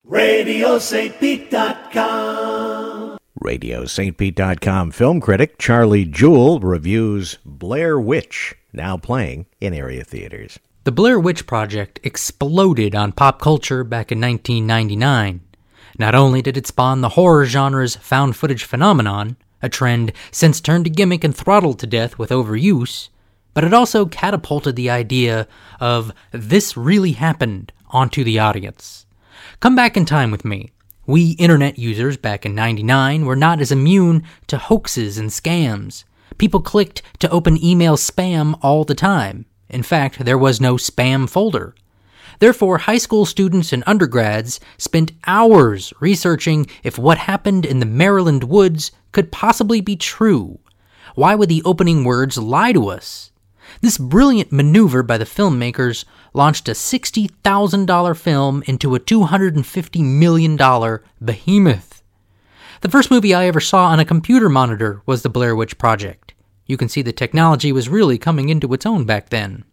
RadioSt.Pete.com. RadioSt.Pete.com film critic Charlie Jewell reviews Blair Witch, now playing in area theaters. The Blair Witch Project exploded on pop culture back in 1999. Not only did it spawn the horror genre's found footage phenomenon, a trend since turned to gimmick and throttled to death with overuse, but it also catapulted the idea of "this really happened" onto the audience. Come back in time with me. We internet users back in '99 were not as immune to hoaxes and scams. People clicked to open email spam all the time. In fact, there was no spam folder. Therefore, high school students and undergrads spent hours researching if what happened in the Maryland woods could possibly be true. Why would the opening words lie to us? This brilliant maneuver by the filmmakers launched a $60,000 film into a $250 million behemoth. The first movie I ever saw on a computer monitor was The Blair Witch Project. You can see the technology was really coming into its own back then.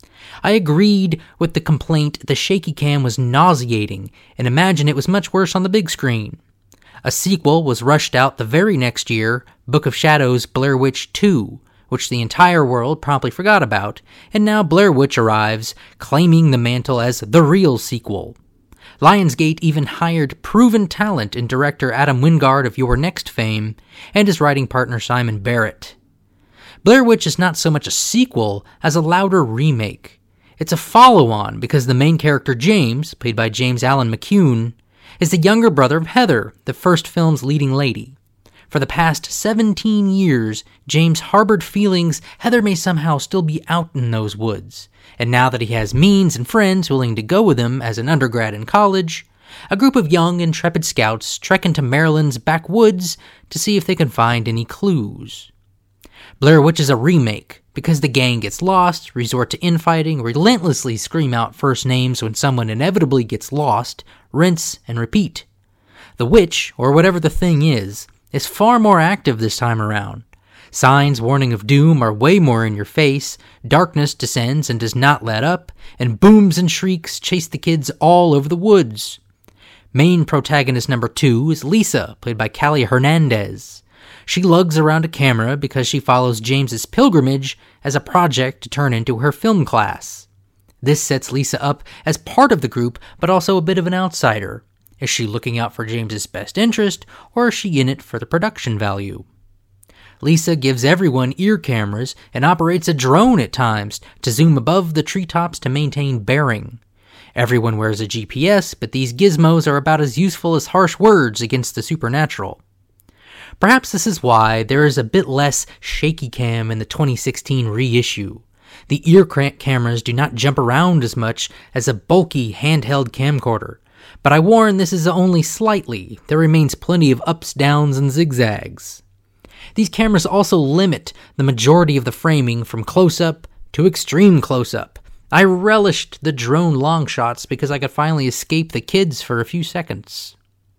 I agreed with the complaint the shaky cam was nauseating and imagined it was much worse on the big screen. A sequel was rushed out the very next year, Book of Shadows Blair Witch 2, which the entire world promptly forgot about, and now Blair Witch arrives, claiming the mantle as the real sequel. Lionsgate even hired proven talent in director Adam Wingard of Your Next fame, and his writing partner Simon Barrett. Blair Witch is not so much a sequel as a louder remake. It's a follow-on because the main character James, played by James Allen McCune, is the younger brother of Heather, the first film's leading lady. For the past 17 years, James harbored feelings Heather may somehow still be out in those woods. And now that he has means and friends willing to go with him as an undergrad in college, a group of young, intrepid scouts trek into Maryland's backwoods to see if they can find any clues. Blair Witch is a remake because the gang gets lost, resort to infighting, relentlessly scream out first names when someone inevitably gets lost, rinse and repeat. The witch, or whatever the thing is far more active this time around. Signs warning of doom are way more in your face, darkness descends and does not let up, and booms and shrieks chase the kids all over the woods. Main protagonist number 2 is Lisa, played by Callie Hernandez. She lugs around a camera because she follows James's pilgrimage as a project to turn into her film class. This sets Lisa up as part of the group, but also a bit of an outsider. Is she looking out for James's best interest, or is she in it for the production value? Lisa gives everyone ear cameras and operates a drone at times to zoom above the treetops to maintain bearing. Everyone wears a GPS, but these gizmos are about as useful as harsh words against the supernatural. Perhaps this is why there is a bit less shaky cam in the 2016 reissue. The ear cameras do not jump around as much as a bulky handheld camcorder. But I warn this is only slightly. There remains plenty of ups, downs, and zigzags. These cameras also limit the majority of the framing from close-up to extreme close-up. I relished the drone long shots because I could finally escape the kids for a few seconds.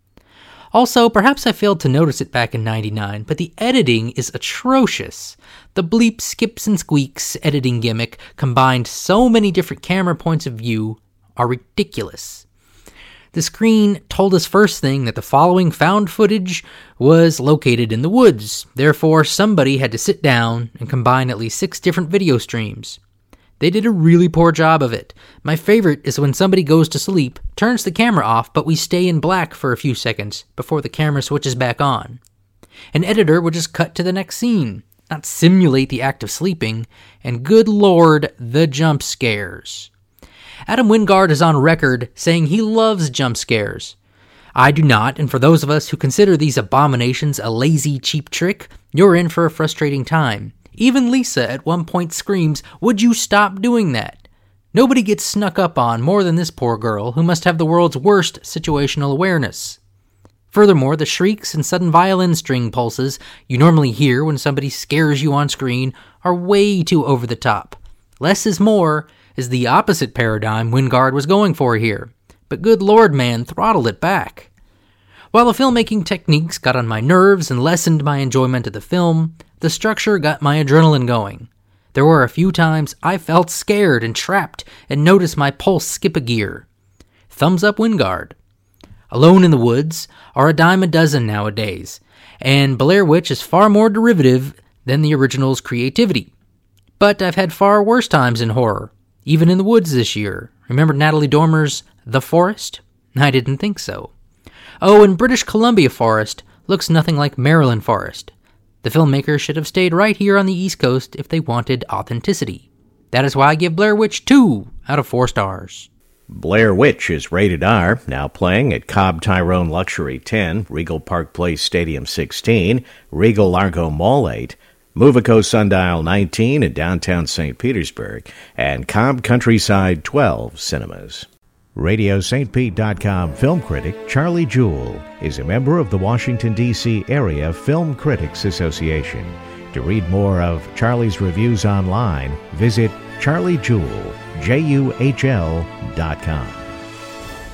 Also, perhaps I failed to notice it back in '99, but the editing is atrocious. The bleep, skips, and squeaks editing gimmick combined so many different camera points of view are ridiculous. The screen told us first thing that the following found footage was located in the woods. Therefore, somebody had to sit down and combine at least 6 different video streams. They did a really poor job of it. My favorite is when somebody goes to sleep, turns the camera off, but we stay in black for a few seconds before the camera switches back on. An editor would just cut to the next scene, not simulate the act of sleeping, and good lord, the jump scares. Adam Wingard is on record saying he loves jump scares. I do not, and for those of us who consider these abominations a lazy, cheap trick, you're in for a frustrating time. Even Lisa at one point screams, "Would you stop doing that?" Nobody gets snuck up on more than this poor girl, who must have the world's worst situational awareness. Furthermore, the shrieks and sudden violin string pulses you normally hear when somebody scares you on screen are way too over the top. Less is more is the opposite paradigm Wingard was going for here. But good lord, man, throttle it back. While the filmmaking techniques got on my nerves and lessened my enjoyment of the film, the structure got my adrenaline going. There were a few times I felt scared and trapped and noticed my pulse skip a gear. Thumbs up Wingard. Alone in the Woods are a dime a dozen nowadays, and Blair Witch is far more derivative than the original's creativity. But I've had far worse times in horror, even in the woods this year. Remember Natalie Dormer's The Forest? I didn't think so. Oh, and British Columbia Forest looks nothing like Maryland Forest. The filmmakers should have stayed right here on the East Coast if they wanted authenticity. That is why I give Blair Witch 2 out of 4 stars. Blair Witch is rated R, now playing at Cobb Tyrone Luxury 10, Regal Park Place Stadium 16, Regal Largo Mall 8, Movico Sundial 19 in downtown St. Petersburg, and Cobb Countryside 12 cinemas. RadioSt.Pete.com film critic Charlie Jewell is a member of the Washington, D.C. Area Film Critics Association. To read more of Charlie's reviews online, visit charliejewell.com.